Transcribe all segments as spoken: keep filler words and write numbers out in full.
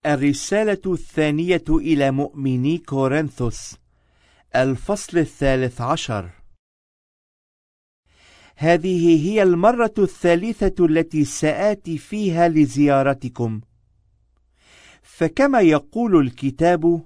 الرسالة الثانية إلى مؤمني كورنثوس، الفصل الثالث عشر. هذه هي المرة الثالثة التي سآتي فيها لزيارتكم، فكما يقول الكتاب: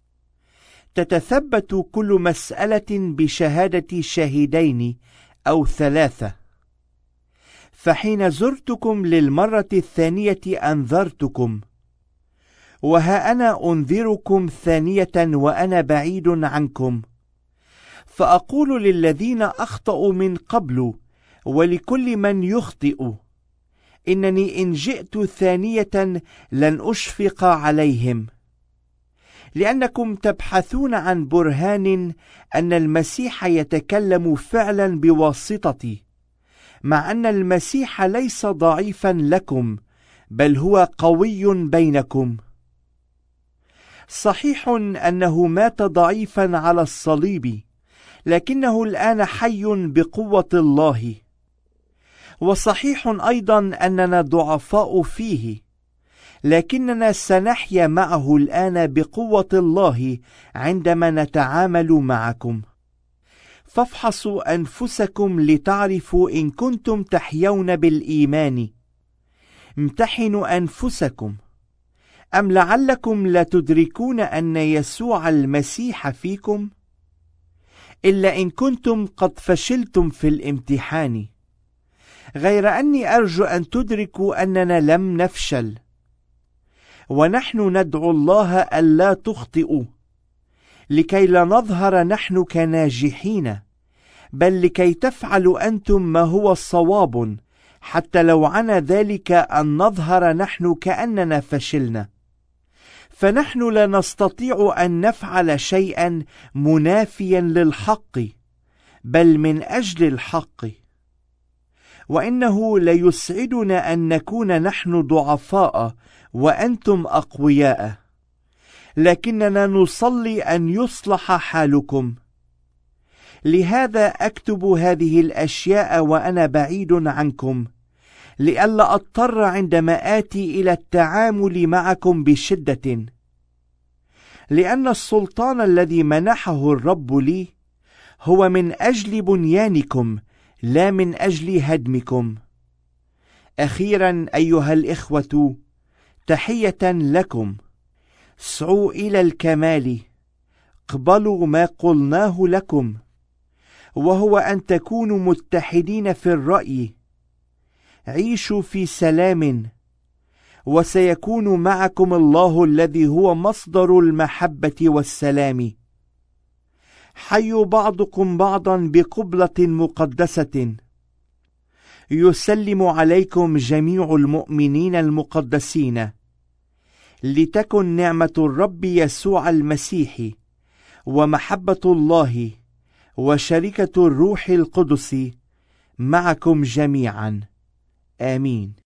تتثبت كل مسألة بشهادة شاهدين أو ثلاثة. فحين زرتكم للمرة الثانية أنذرتكم، وها أنا أنذركم ثانية وأنا بعيد عنكم، فأقول للذين أخطأوا من قبل ولكل من يخطئ: إنني إن جئت ثانية لن أشفق عليهم، لأنكم تبحثون عن برهان أن المسيح يتكلم فعلا بواسطتي، مع أن المسيح ليس ضعيفا لكم، بل هو قوي بينكم. صحيح أنه مات ضعيفا على الصليب، لكنه الآن حي بقوة الله. وصحيح أيضا أننا ضعفاء فيه، لكننا سنحيا معه الآن بقوة الله عندما نتعامل معكم. فافحصوا أنفسكم لتعرفوا إن كنتم تحيون بالإيمان. امتحنوا أنفسكم، أم لعلكم لا تدركون أن يسوع المسيح فيكم؟ إلا إن كنتم قد فشلتم في الامتحان، غير أني أرجو أن تدركوا أننا لم نفشل، ونحن ندعو الله ألا تخطئوا، لكي لا نظهر نحن كناجحين، بل لكي تفعلوا أنتم ما هو الصواب، حتى لو عنا ذلك أن نظهر نحن كأننا فشلنا. فنحن لا نستطيع أن نفعل شيئا منافيا للحق، بل من أجل الحق. وإنه ليسعدنا أن نكون نحن ضعفاء وأنتم أقوياء، لكننا نصلي أن يصلح حالكم. لهذا أكتب هذه الأشياء وأنا بعيد عنكم، لئلا أضطر عندما آتي إلى التعامل معكم بشدة، لأن السلطان الذي منحه الرب لي هو من أجل بنيانكم، لا من أجل هدمكم. أخيرا أيها الإخوة، تحية لكم. سعوا إلى الكمال، اقبلوا ما قلناه لكم، وهو أن تكونوا متحدين في الرأي. عيشوا في سلام، وسيكون معكم الله الذي هو مصدر المحبة والسلام. حيوا بعضكم بعضا بقبلة مقدسة. يسلم عليكم جميع المؤمنين المقدسين. لتكن نعمة الرب يسوع المسيح ومحبة الله وشركة الروح القدس معكم جميعا. آمين.